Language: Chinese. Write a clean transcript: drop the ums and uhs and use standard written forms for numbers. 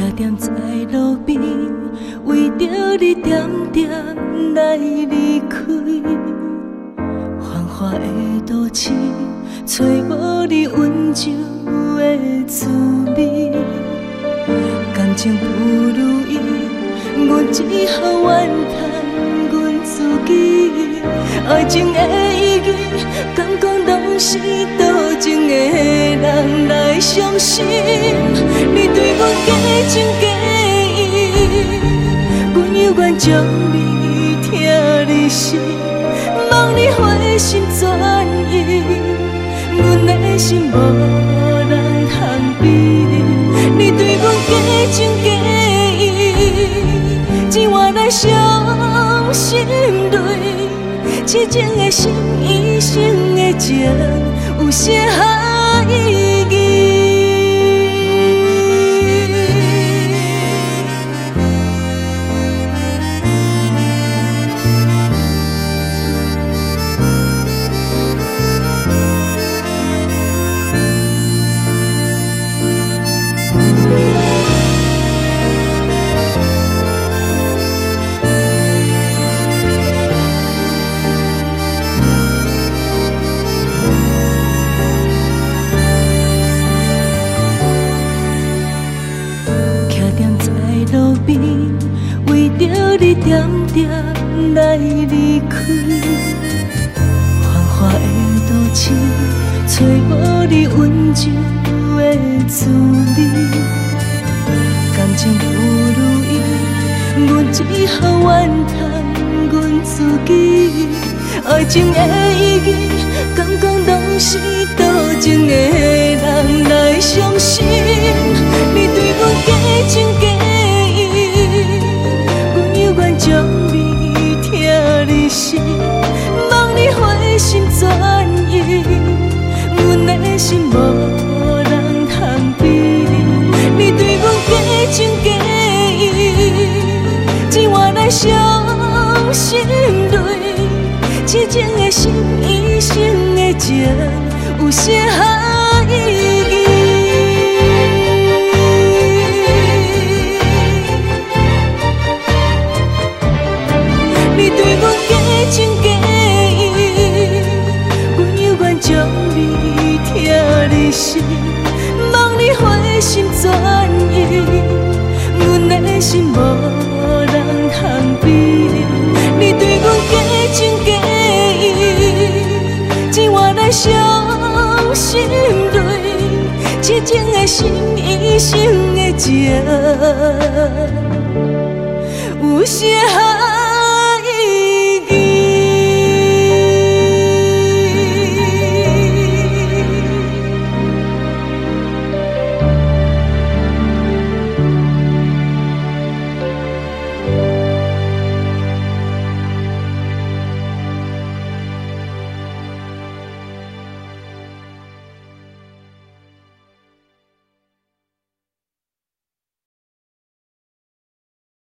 站在路边，为着你点点来离开。繁华的都市，找无你温柔的滋味。感情不如意，阮只好怨叹阮自己。爱情的意义，敢讲拢是多情的人来相信。你对阮假情假意，阮犹原将你疼入心，望你回心转意。阮的心无人通比拟，你对阮假情假意，只换来伤心泪。痴情的心，一生的情，有啥意义？路边，为着你点点来离开。繁华的都市，找无你温柔的滋味。感情不如意，阮只好怨叹阮自己。爱情的意义，敢讲拢是多情的人来相信。你对阮假情假意，阮犹原将你疼入心，望你回心转意。阮的心无人通比拟，你对阮假情假意，只换来伤心泪。痴情的心，一生的情，有啥意义？你对阮假情假意，阮犹原将你疼入心，望你回心转意。阮的心无人通比拟，你对阮假情假意，只换来伤心泪。痴情的心，一生的情，有啥？